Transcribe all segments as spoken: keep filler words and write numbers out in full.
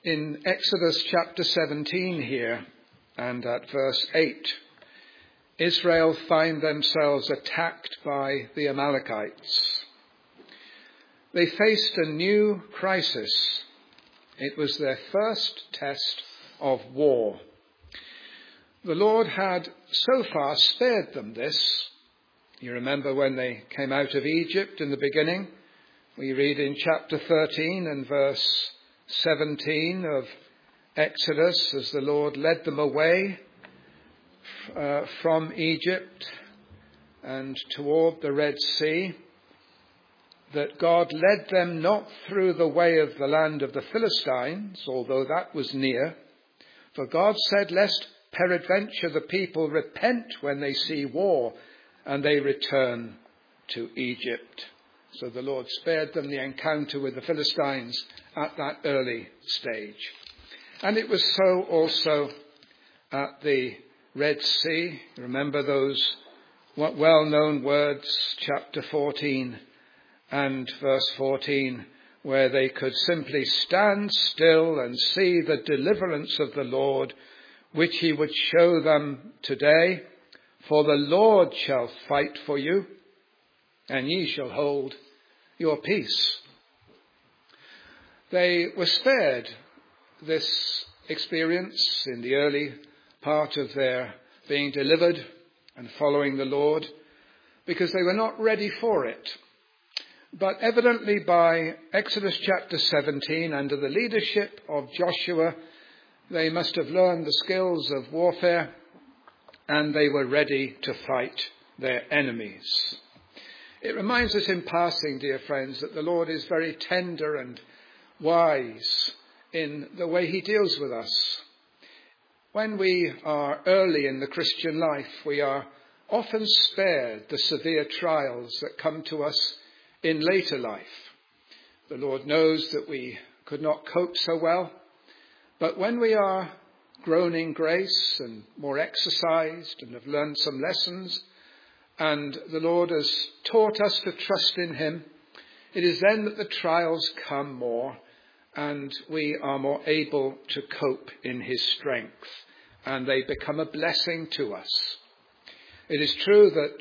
In Exodus chapter seventeen here and at verse eight, Israel find themselves attacked by the Amalekites. They faced a new crisis. It was their first test of war. The Lord had so far spared them this. You remember when they came out of Egypt in the beginning? We read in chapter thirteen and verse seventeen of Exodus, as the Lord led them away uh, from Egypt and toward the Red Sea, that God led them not through the way of the land of the Philistines, although that was near, for God said, lest peradventure the people repent when they see war and they return to Egypt. So the Lord spared them the encounter with the Philistines at that early stage. And it was so also at the Red Sea. Remember those well-known words, chapter fourteen and verse fourteen, where they could simply stand still and see the deliverance of the Lord, which he would show them today. For the Lord shall fight for you, and ye shall hold your peace. They were spared this experience in the early part of their being delivered and following the Lord because they were not ready for it. But evidently by Exodus chapter seventeen, under the leadership of Joshua, they must have learned the skills of warfare and they were ready to fight their enemies. It reminds us in passing, dear friends, that the Lord is very tender and wise in the way he deals with us. When we are early in the Christian life, we are often spared the severe trials that come to us in later life. The Lord knows that we could not cope so well, but when we are grown in grace and more exercised and have learned some lessons, and the Lord has taught us to trust in him, it is then that the trials come more and we are more able to cope in his strength, and they become a blessing to us. It is true that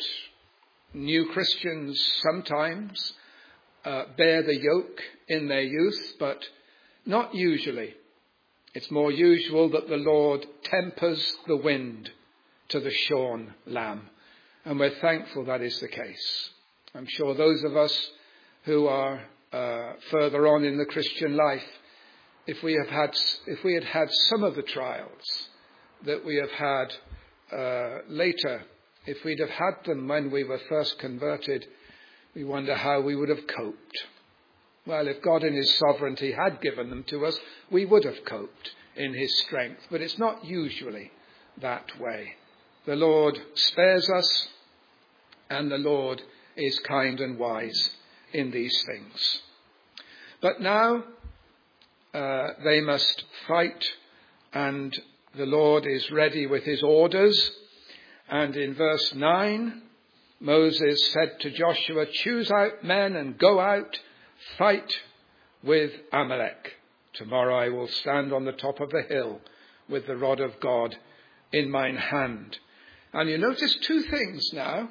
new Christians sometimes uh, bear the yoke in their youth, but not usually. It's more usual that the Lord tempers the wind to the shorn lamb. And we're thankful that is the case. I'm sure those of us who are uh, further on in the Christian life, if we have had, if we had had some of the trials that we have had uh, later, if we'd have had them when we were first converted, we wonder how we would have coped. Well, if God in his sovereignty had given them to us, we would have coped in his strength. But it's not usually that way. The Lord spares us, and the Lord is kind and wise in these things. But now uh, they must fight, and the Lord is ready with his orders. And in verse nine, Moses said to Joshua, choose out men and go out, fight with Amalek. Tomorrow I will stand on the top of the hill with the rod of God in mine hand. And you notice two things now.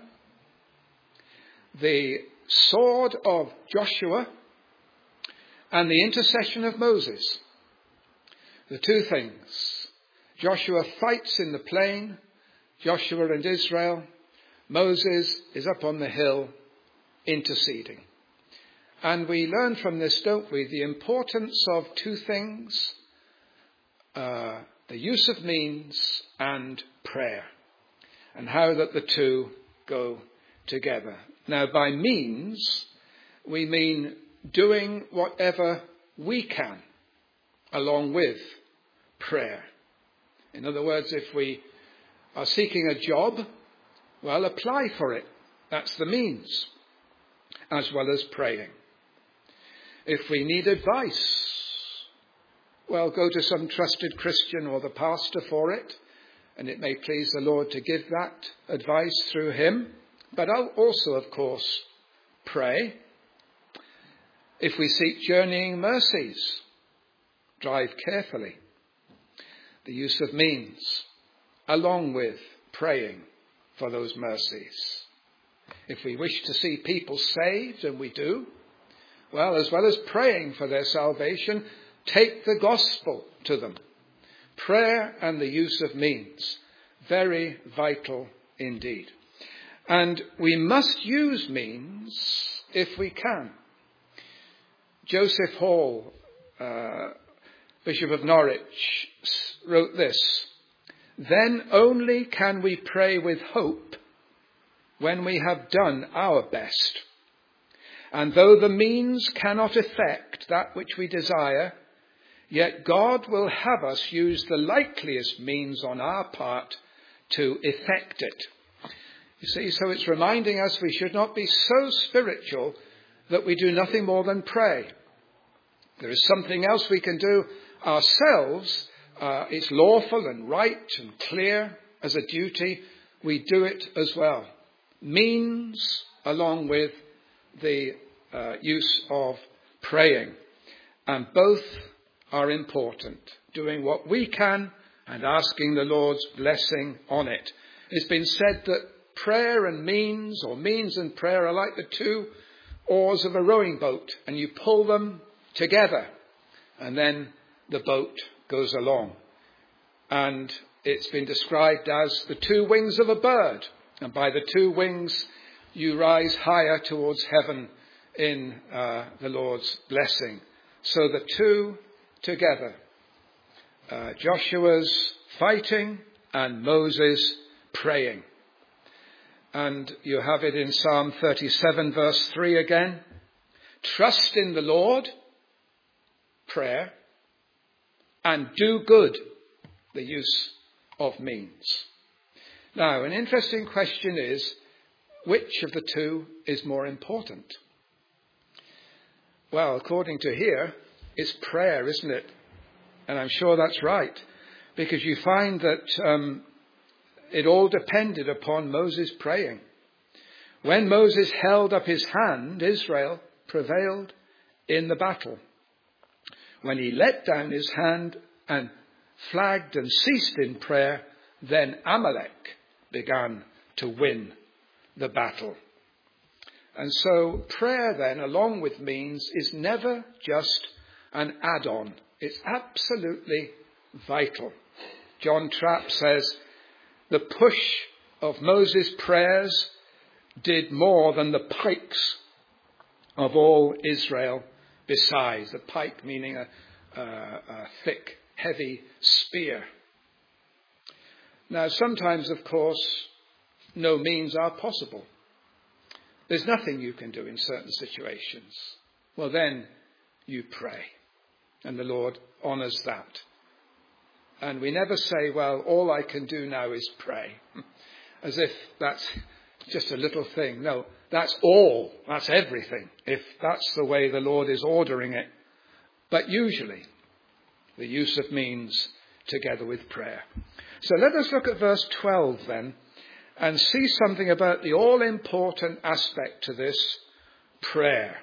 The sword of Joshua and the intercession of Moses. The two things. Joshua fights in the plain, Joshua and Israel. Moses is up on the hill interceding. And we learn from this, don't we, the importance of two things, uh, the use of means and prayer, and how that the two go together. Now, by means, we mean doing whatever we can along with prayer. In other words, if we are seeking a job, well, apply for it. That's the means, as well as praying. If we need advice, well, go to some trusted Christian or the pastor for it, and it may please the Lord to give that advice through him. But I'll also, of course, pray. If we seek journeying mercies, drive carefully. The use of means, along with praying for those mercies. If we wish to see people saved, and we do, well, as well as praying for their salvation, take the gospel to them. Prayer and the use of means, very vital indeed. And we must use means if we can. Joseph Hall, uh, Bishop of Norwich, wrote this: "Then only can we pray with hope when we have done our best. And though the means cannot effect that which we desire, yet God will have us use the likeliest means on our part to effect it." You see, so it's reminding us we should not be so spiritual that we do nothing more than pray. There is something else we can do ourselves. Uh, it's lawful and right and clear as a duty. We do it as well. Means along with the uh, use of praying. And both are important. Doing what we can and asking the Lord's blessing on it. It's been said that prayer and means, or means and prayer, are like the two oars of a rowing boat, and you pull them together and then the boat goes along. And it's been described as the two wings of a bird, and by the two wings you rise higher towards heaven in uh, the Lord's blessing. So the two together, uh, Joshua's fighting and Moses praying. And you have it in Psalm thirty-seven verse three again. Trust in the Lord, prayer, and do good, the use of means. Now, an interesting question is, which of the two is more important? Well, according to here, it's prayer, isn't it? And I'm sure that's right, because you find that um, it all depended upon Moses praying. When Moses held up his hand, Israel prevailed in the battle. When he let down his hand and flagged and ceased in prayer, then Amalek began to win the battle. And so prayer then, along with means, is never just an add-on. It's absolutely vital. John Trapp says, the push of Moses' prayers did more than the pikes of all Israel besides. The pike meaning a, a, a thick, heavy spear. Now, sometimes, of course, no means are possible. There's nothing you can do in certain situations. Well, then you pray, and the Lord honours that. And we never say, well, all I can do now is pray, as if that's just a little thing. No, that's all. That's everything, if that's the way the Lord is ordering it. But usually, the use of means together with prayer. So let us look at verse twelve then, and see something about the all-important aspect to this, prayer.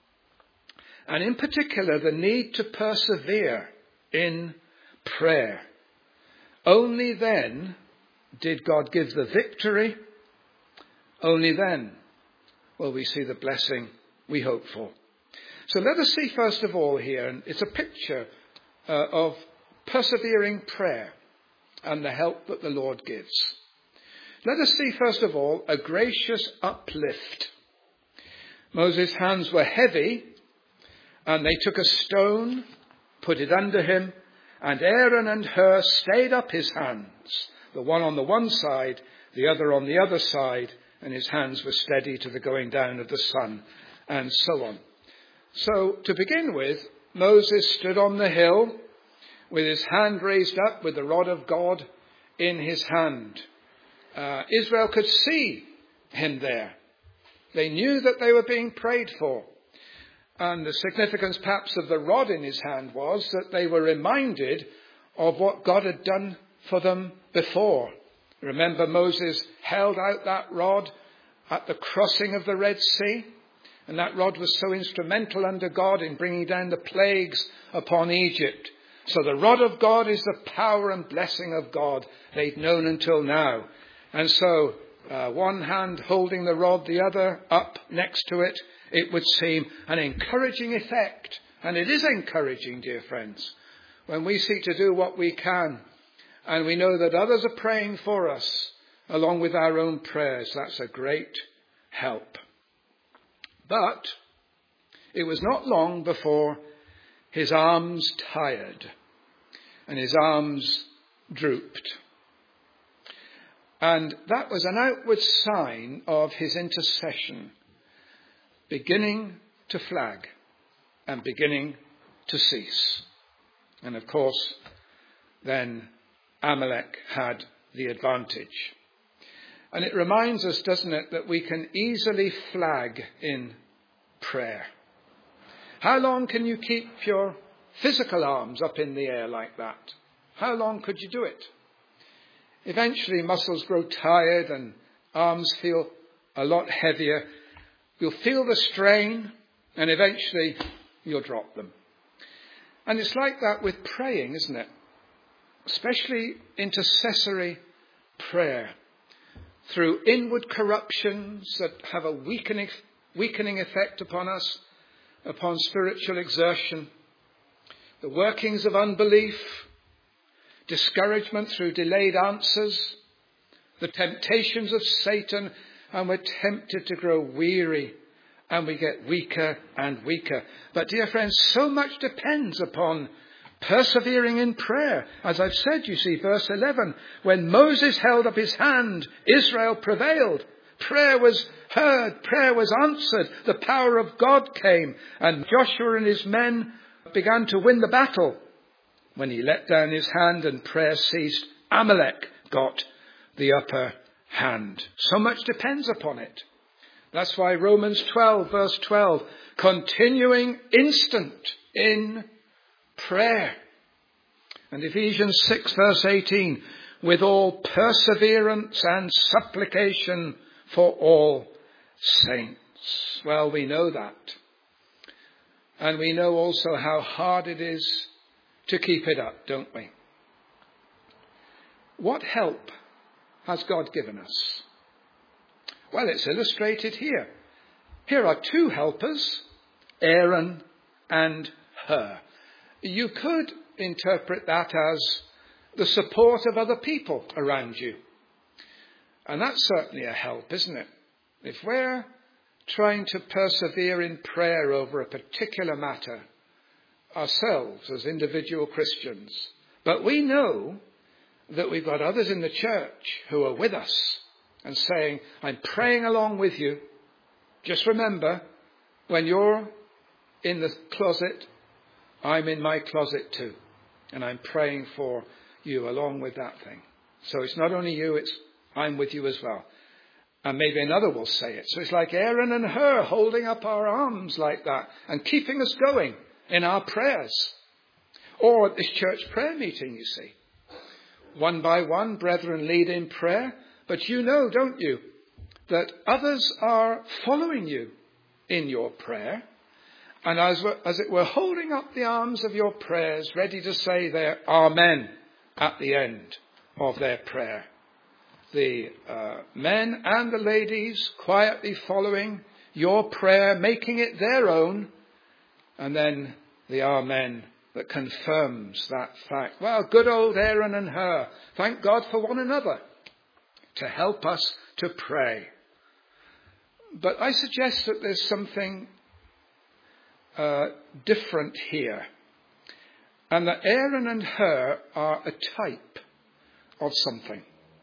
And in particular, the need to persevere in prayer. Only then did God give the victory. Only then will we see the blessing we hope for. So let us see first of all here, and it's a picture uh, of persevering prayer and the help that the Lord gives. Let us see first of all a gracious uplift. Moses' hands were heavy, and they took a stone, put it under him, and Aaron and Hur stayed up his hands, the one on the one side, the other on the other side, and his hands were steady to the going down of the sun, and so on. So, to begin with, Moses stood on the hill with his hand raised up with the rod of God in his hand. Uh, Israel could see him there. They knew that they were being prayed for. And the significance perhaps of the rod in his hand was that they were reminded of what God had done for them before. Remember, Moses held out that rod at the crossing of the Red Sea, and that rod was so instrumental under God in bringing down the plagues upon Egypt. So the rod of God is the power and blessing of God they'd known until now. And so uh, one hand holding the rod, the other up next to it, it would seem an encouraging effect. And it is encouraging, dear friends, when we seek to do what we can and we know that others are praying for us along with our own prayers. That's a great help. But it was not long before his arms tired and his arms drooped. And that was an outward sign of his intercession beginning to flag and beginning to cease. And of course, then Amalek had the advantage. And it reminds us, doesn't it, that we can easily flag in prayer. How long can you keep your physical arms up in the air like that? How long could you do it? Eventually muscles grow tired and arms feel a lot heavier. You'll feel the strain and eventually you'll drop them. And it's like that with praying, isn't it? Especially intercessory prayer. Through inward corruptions that have a weakening, weakening effect upon us, upon spiritual exertion, the workings of unbelief, discouragement through delayed answers, the temptations of Satan, and we're tempted to grow weary and we get weaker and weaker. But dear friends, so much depends upon persevering in prayer. As I've said, you see, verse eleven, when Moses held up his hand, Israel prevailed. Prayer was heard, prayer was answered, the power of God came, and Joshua and his men began to win the battle. When he let down his hand and prayer ceased, Amalek got the upper hand. So much depends upon it. That's why Romans twelve, verse twelve, continuing instant in prayer. And Ephesians six, verse eighteen, with all perseverance and supplication for all saints. Well, we know that. And we know also how hard it is to keep it up, don't we? What help has God given us? Well, it's illustrated here. Here are two helpers, Aaron and Hur. You could interpret that as the support of other people around you. And that's certainly a help, isn't it? If we're trying to persevere in prayer over a particular matter ourselves as individual Christians, but we know that we've got others in the church who are with us and saying, I'm praying along with you. Just remember, when you're in the closet, I'm in my closet too. And I'm praying for you along with that thing. So it's not only you, it's I'm with you as well. And maybe another will say it. So it's like Aaron and Hur holding up our arms like that and keeping us going in our prayers. Or at this church prayer meeting, you see. One by one, brethren lead in prayer. But you know, don't you, that others are following you in your prayer. And as, as it were, holding up the arms of your prayers, ready to say their Amen at the end of their prayer. The uh, men and the ladies quietly following your prayer, making it their own, and then the Amen that confirms that fact. Well, good old Aaron and Hur, thank God for one another to help us to pray. But I suggest that there's something uh, different here, and that Aaron and Hur are a type of something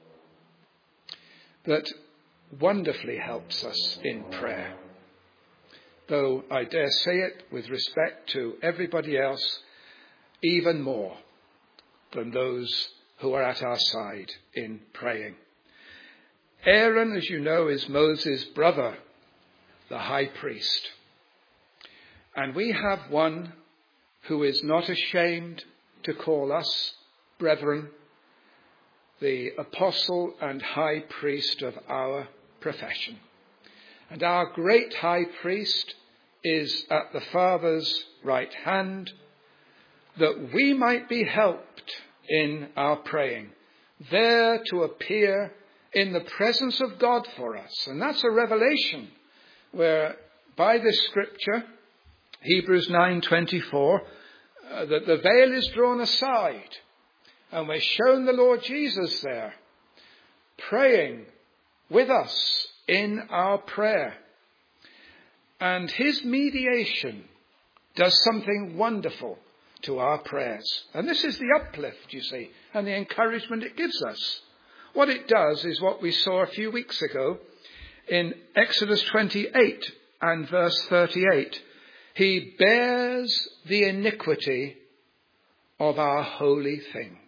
that wonderfully helps us in prayer. Though I dare say it with respect to everybody else, even more than those who are at our side in praying. Aaron, as you know, is Moses' brother, the high priest. And we have one who is not ashamed to call us brethren, the apostle and high priest of our profession. And our great high priest is at the Father's right hand, that we might be helped in our praying, there to appear in the presence of God for us. And that's a revelation where by this scripture, Hebrews nine twenty-four, uh, that the veil is drawn aside and we're shown the Lord Jesus there praying with us in our prayer. And his mediation does something wonderful to our prayers. And this is the uplift, you see, and the encouragement it gives us. What it does is what we saw a few weeks ago in Exodus twenty-eight and verse thirty-eight. He bears the iniquity of our holy things.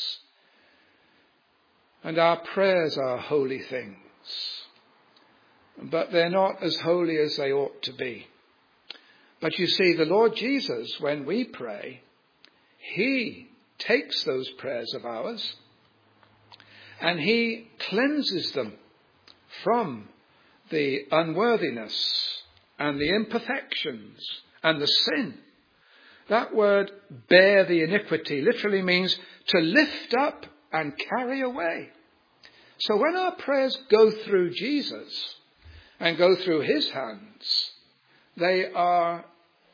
And our prayers are holy things. But they're not as holy as they ought to be. But you see, the Lord Jesus, when we pray, he takes those prayers of ours and he cleanses them from the unworthiness and the imperfections and the sin. That word, bear the iniquity, literally means to lift up and carry away. So when our prayers go through Jesus and go through his hands, they are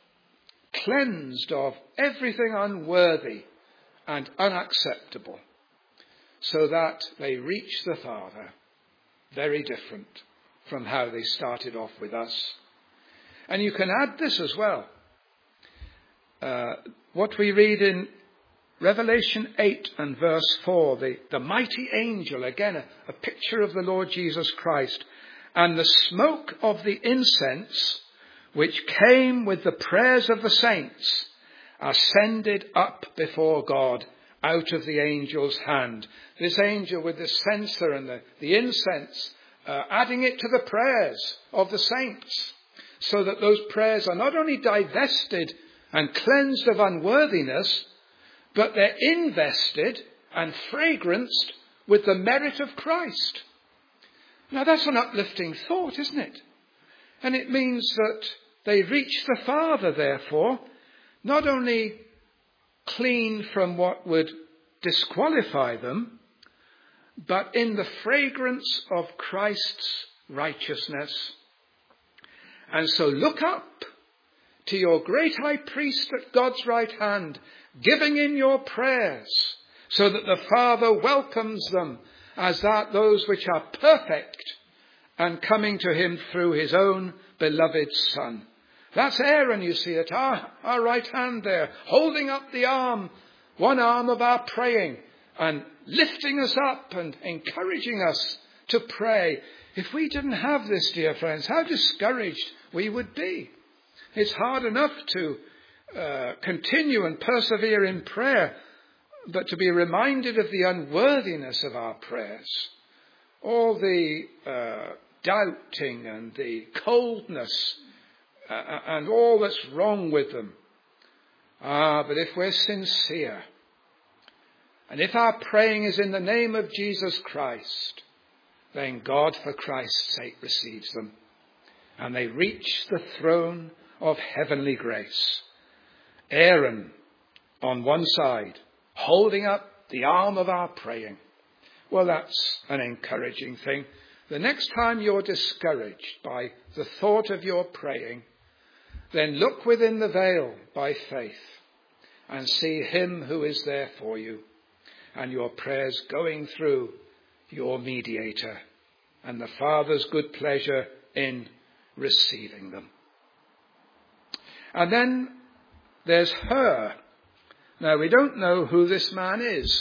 cleansed of everything unworthy and unacceptable, so that they reach the Father very different from how they started off with us. And you can add this as well. Uh, what we read in Revelation eight and verse four, the, the mighty angel, again a, a picture of the Lord Jesus Christ, and the smoke of the incense which came with the prayers of the saints ascended up before God out of the angel's hand. This angel with the censer and the, the incense, uh, adding it to the prayers of the saints, so that those prayers are not only divested and cleansed of unworthiness, but they're invested and fragranced with the merit of Christ. Now that's an uplifting thought, isn't it? And it means that they reach the Father, therefore, not only clean from what would disqualify them, but in the fragrance of Christ's righteousness. And so look up to your great high priest at God's right hand, giving in your prayers, so that the Father welcomes them as that those which are perfect and coming to him through his own beloved Son. That's Aaron, you see, at our, our right hand there, holding up the arm, one arm of our praying, and lifting us up and encouraging us to pray. If we didn't have this, dear friends, how discouraged we would be. It's hard enough to uh, continue and persevere in prayer, but to be reminded of the unworthiness of our prayers, all the uh, doubting and the coldness uh, and all that's wrong with them. Ah, but if we're sincere, and if our praying is in the name of Jesus Christ, then God, for Christ's sake, receives them. And they reach the throne of heavenly grace. Aaron on one side, holding up the arm of our praying. Well, that's an encouraging thing. The next time you're discouraged by the thought of your praying, then look within the veil by faith and see him who is there for you, and your prayers going through your mediator, and the Father's good pleasure in receiving them. And then there's Hur. Now, we don't know who this man is.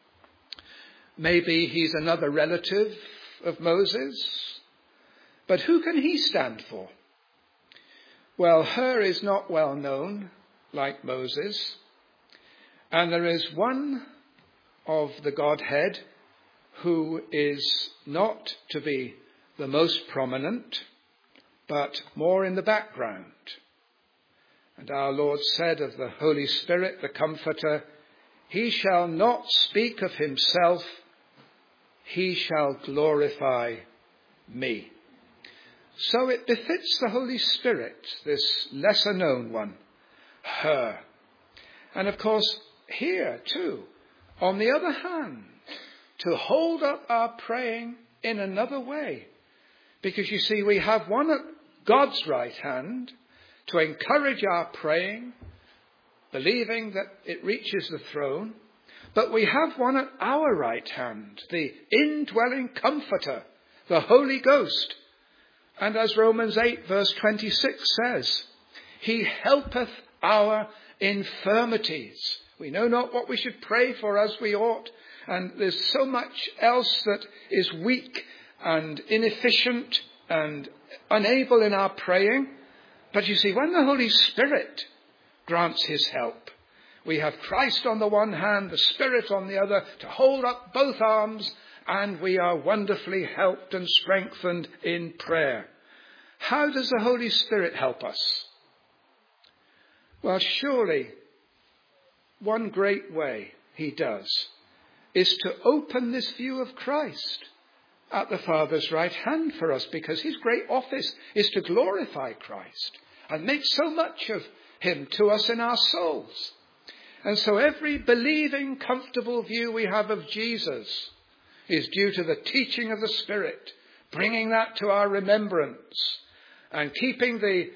Maybe he's another relative of Moses. But who can he stand for? Well, Hur is not well known like Moses. And there is one of the Godhead who is not to be the most prominent, but more in the background. And our Lord said of the Holy Spirit, the Comforter, he shall not speak of himself, he shall glorify me. So it befits the Holy Spirit, this lesser known one, Hur. And of course, here too, on the other hand, to hold up our praying in another way. Because you see, we have one at God's right hand to encourage our praying, believing that it reaches the throne. But we have one at our right hand, the indwelling Comforter, the Holy Ghost. And as Romans eight verse twenty-six says, he helpeth our infirmities. We know not what we should pray for as we ought. And there's so much else that is weak and inefficient and unable in our praying. But you see, when the Holy Spirit grants his help, we have Christ on the one hand, the Spirit on the other, to hold up both arms, and we are wonderfully helped and strengthened in prayer. How does the Holy Spirit help us? Well, surely one great way he does is to open this view of Christ at the Father's right hand for us, because his great office is to glorify Christ and make so much of him to us in our souls. And so every believing, comfortable view we have of Jesus is due to the teaching of the Spirit, bringing that to our remembrance and keeping the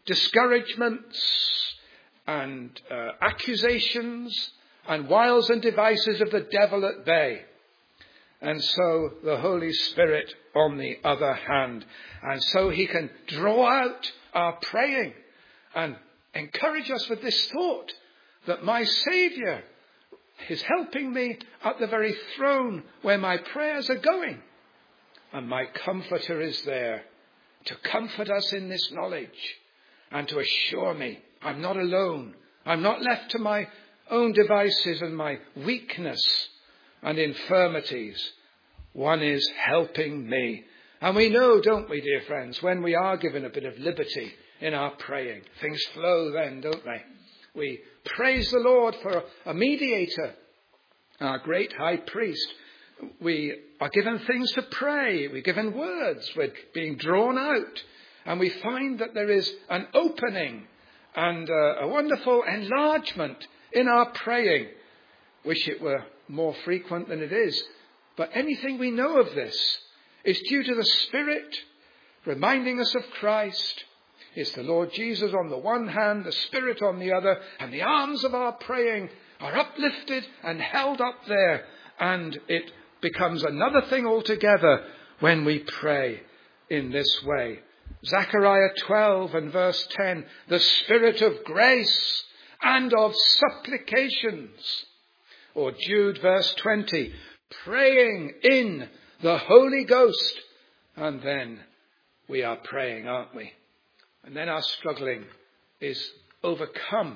discouragements and uh, accusations and wiles and devices of the devil at bay. And so the Holy Spirit on the other hand. And so he can draw out our praying and encourage us with this thought that my Saviour is helping me at the very throne where my prayers are going. And my Comforter is there to comfort us in this knowledge and to assure me I'm not alone. I'm not left to my own devices and my weakness and infirmities. One is helping me. And we know, don't we, dear friends, when we are given a bit of liberty in our praying, things flow then, don't they? We praise the Lord for a mediator, our great high priest. We are given things to pray. We're given words. We're being drawn out. And we find that there is an opening and a, a wonderful enlargement in our praying. Wish it were more frequent than it is. But anything we know of this is due to the Spirit reminding us of Christ. It's the Lord Jesus on the one hand, the Spirit on the other, and the arms of our praying are uplifted and held up there. And it becomes another thing altogether when we pray in this way. Zechariah twelve and verse ten, the Spirit of grace and of supplications. Or Jude verse twenty, praying in the Holy Ghost. And then we are praying, aren't we? And then our struggling is overcome.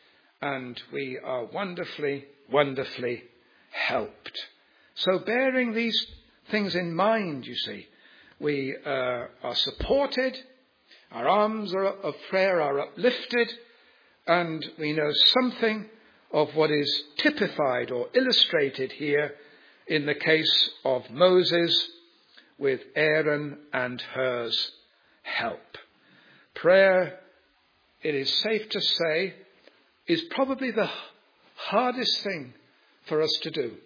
And we are wonderfully, wonderfully helped. So bearing these things in mind, you see, we uh, are supported. Our arms are, of prayer are uplifted. And we know something of what is typified or illustrated here in the case of Moses with Aaron and Hur's help. Prayer, it is safe to say, is probably the hardest thing for us to do.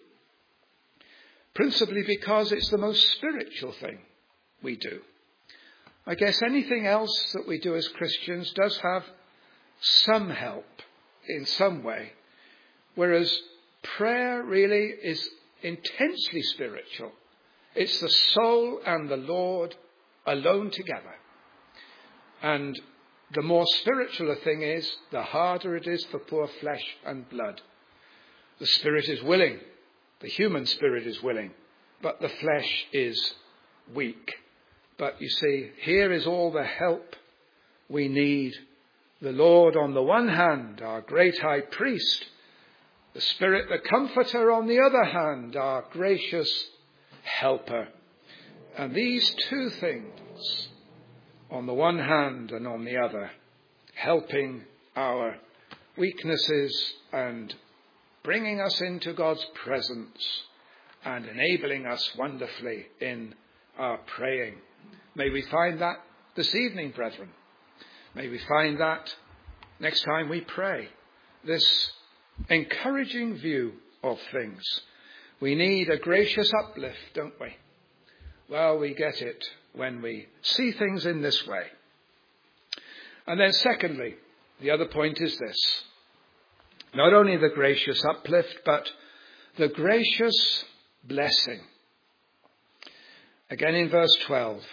Principally because it's the most spiritual thing we do. I guess anything else that we do as Christians does have some help in some way. Whereas prayer really is intensely spiritual. It's the soul and the Lord alone together. And the more spiritual a thing is, the harder it is for poor flesh and blood. The spirit is willing. The human spirit is willing. But the flesh is weak. But you see, here is all the help we need. The Lord on the one hand, our great high priest. The Spirit, the Comforter on the other hand, our gracious helper. And these two things, on the one hand and on the other, helping our weaknesses and bringing us into God's presence and enabling us wonderfully in our praying. May we find that this evening, brethren. May we find that next time we pray. This encouraging view of things. We need a gracious uplift, don't we? Well, we get it when we see things in this way. And then secondly, the other point is this. Not only the gracious uplift, but the gracious blessing. Again in verse twelve.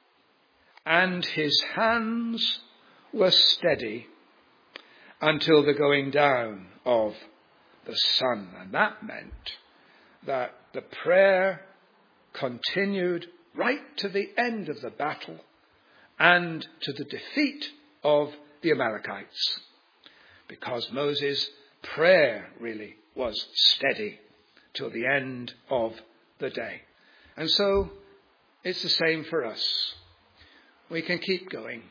And his hands were steady until the going down of the sun. And that meant that the prayer continued right to the end of the battle and to the defeat of the Amalekites. Because Moses' prayer really was steady till the end of the day. And so it's the same for us. We can keep going.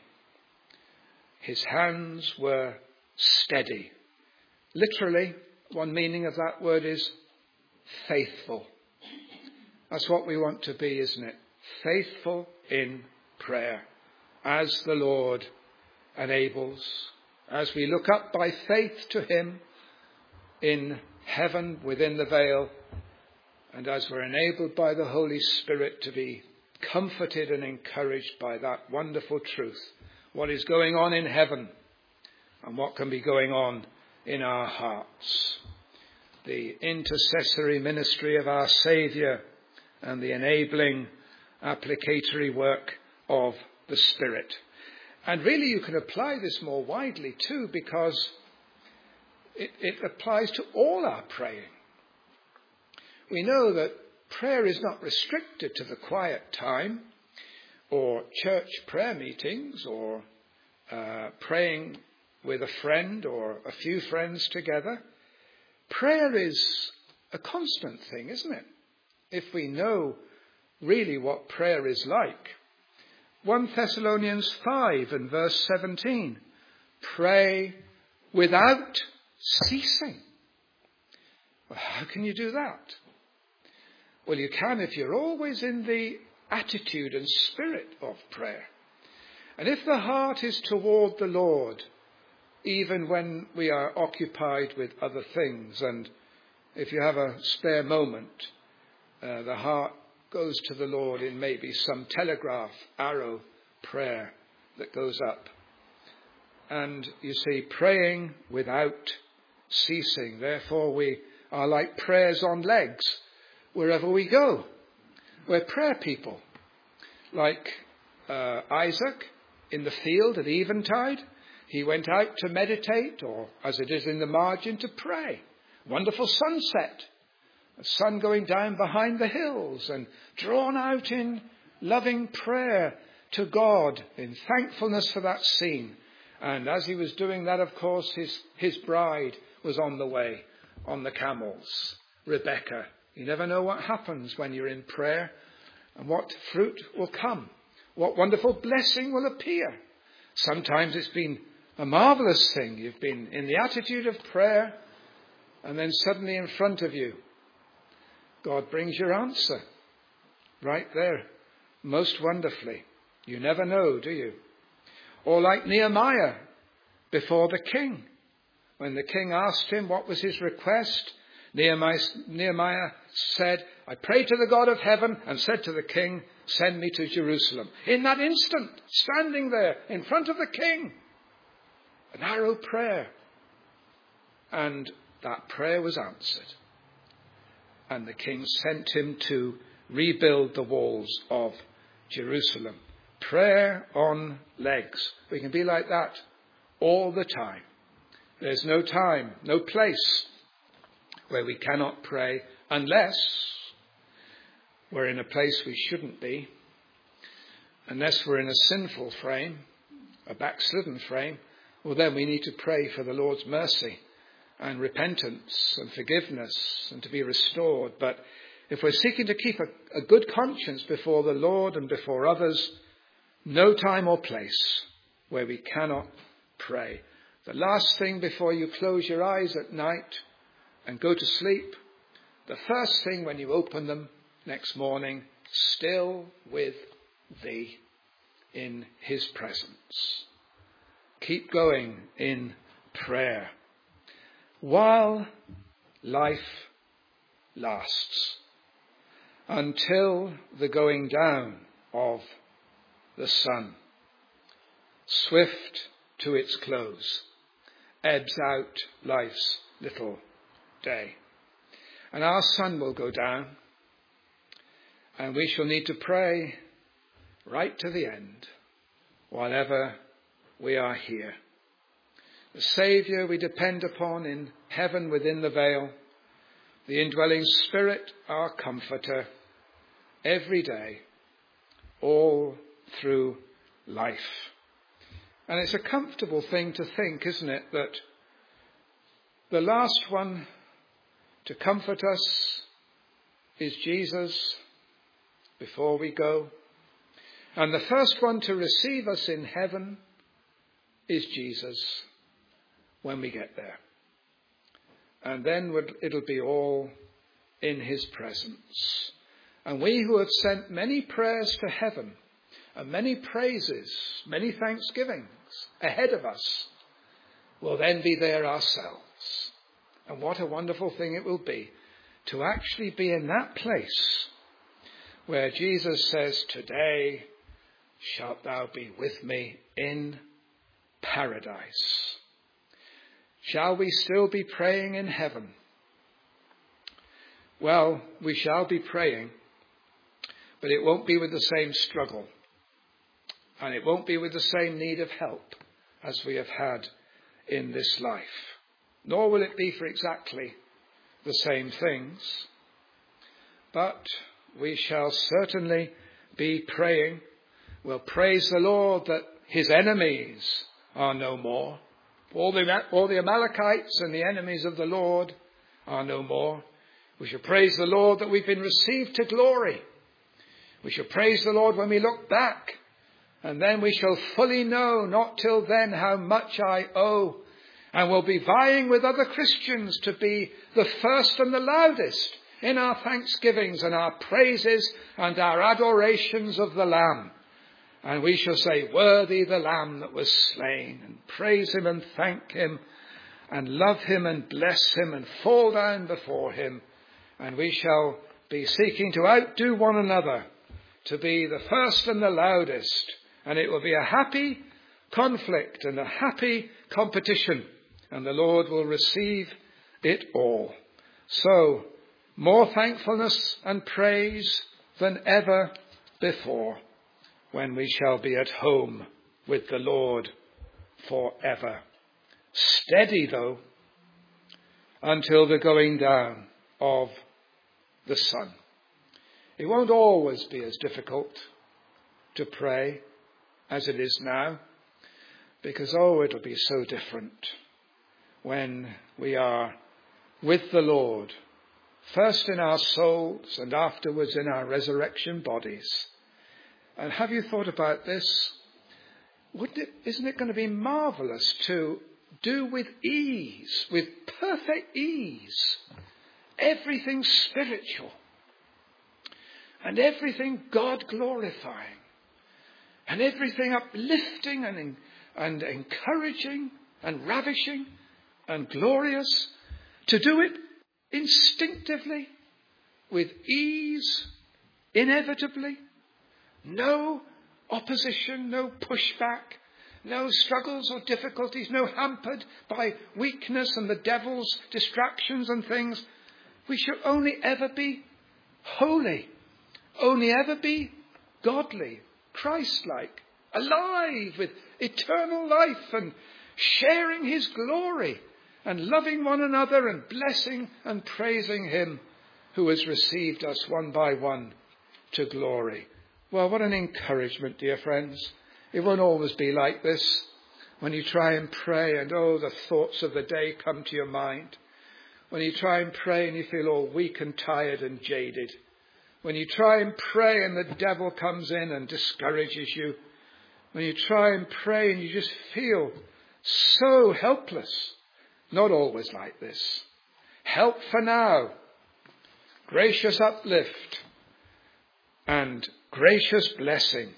His hands were steady. Literally, one meaning of that word is faithful. That's what we want to be, isn't it? Faithful in prayer, as the Lord enables, as we look up by faith to him in heaven within the veil, and as we're enabled by the Holy Spirit to be comforted and encouraged by that wonderful truth, what is going on in heaven and what can be going on in our hearts. The intercessory ministry of our Saviour and the enabling applicatory work of the Spirit. And really you can apply this more widely too, because it, it applies to all our praying. We know that prayer is not restricted to the quiet time or church prayer meetings or uh, praying with a friend or a few friends together. Prayer is a constant thing, isn't it? If we know really what prayer is like. First Thessalonians five and verse seventeen. Pray without ceasing. Well, how can you do that? Well, you can if you're always in the attitude and spirit of prayer. And if the heart is toward the Lord, even when we are occupied with other things, and if you have a spare moment, uh, the heart goes to the Lord in maybe some telegraph arrow prayer that goes up. And you see, praying without ceasing. Therefore, we are like prayers on legs wherever we go. We're prayer people. Like uh, Isaac in the field at eventide. He went out to meditate, or as it is in the margin, to pray. Wonderful sunset. The sun going down behind the hills and drawn out in loving prayer to God in thankfulness for that scene. And as he was doing that, of course, his, his bride was on the way, on the camels, Rebecca. You never know what happens when you're in prayer and what fruit will come, what wonderful blessing will appear. Sometimes it's been a marvellous thing. You've been in the attitude of prayer, and then suddenly in front of you, God brings your answer right there, most wonderfully. You never know, do you? Or like Nehemiah before the king. When the king asked him what was his request, Nehemiah, Nehemiah said, I prayed to the God of heaven and said to the king, send me to Jerusalem. In that instant, standing there in front of the king, a narrow prayer. And that prayer was answered. And the king sent him to rebuild the walls of Jerusalem. Prayer on legs. We can be like that all the time. There's no time, no place where we cannot pray unless we're in a place we shouldn't be, unless we're in a sinful frame, a backslidden frame. Well, then we need to pray for the Lord's mercy and repentance and forgiveness and to be restored. But if we're seeking to keep a, a good conscience before the Lord and before others, no time or place where we cannot pray. The last thing before you close your eyes at night and go to sleep, the first thing when you open them next morning, still with thee in his presence. Keep going in prayer. while life lasts, until the going down of the sun, swift to its close, ebbs out life's little day. And our sun will go down, and we shall need to pray right to the end, while ever we are here. The Saviour we depend upon in heaven within the veil, the indwelling Spirit, our comforter, every day, all through life. And it's a comfortable thing to think, isn't it, that the last one to comfort us is Jesus before we go. And the first one to receive us in heaven is Jesus when we get there. And then it'll be all in his presence. And we who have sent many prayers to heaven and many praises, many thanksgivings ahead of us, will then be there ourselves. And what a wonderful thing it will be to actually be in that place where Jesus says, "Today shalt thou be with me in paradise." Shall we still be praying in heaven? Well, we shall be praying, but it won't be with the same struggle, and it won't be with the same need of help as we have had in this life. Nor will it be for exactly the same things. But we shall certainly be praying. We'll praise the Lord that his enemies are no more. All the, all the Amalekites and the enemies of the Lord are no more. We shall praise the Lord that we've been received to glory. We shall praise the Lord when we look back. And then we shall fully know, not till then, how much I owe. And we'll be vying with other Christians to be the first and the loudest in our thanksgivings and our praises and our adorations of the Lamb. And we shall say, "Worthy the Lamb that was slain," and praise him and thank him and love him and bless him and fall down before him. And we shall be seeking to outdo one another, to be the first and the loudest. And it will be a happy conflict and a happy competition. And the Lord will receive it all. So, more thankfulness and praise than ever before, when we shall be at home with the Lord forever. Steady, though, until the going down of the sun. It won't always be as difficult to pray as it is now, because, oh, it'll be so different when we are with the Lord, first in our souls and afterwards in our resurrection bodies. And have you thought about this? Wouldn't it, isn't it going to be marvellous to do with ease, with perfect ease, everything spiritual and everything God-glorifying and everything uplifting and, and encouraging and ravishing and glorious, to do it instinctively, with ease, inevitably, no opposition, no pushback, no struggles or difficulties, no hampered by weakness and the devil's distractions and things. We shall only ever be holy, only ever be godly, Christ-like, alive with eternal life and sharing his glory and loving one another and blessing and praising him who has received us one by one to glory. Well, what an encouragement, dear friends. It won't always be like this. When you try and pray and, oh, the thoughts of the day come to your mind. When you try and pray and you feel all weak and tired and jaded. When you try and pray and the devil comes in and discourages you. When you try and pray and you just feel so helpless. Not always like this. Help for now. Gracious uplift and gracious blessing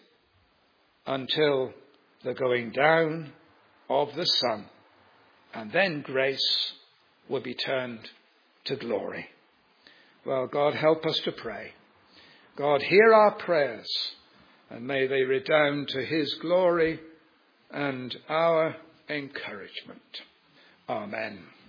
until the going down of the sun. And then grace would be turned to glory. Well, God, help us to pray. God, hear our prayers, and may they redound to his glory and our encouragement. Amen.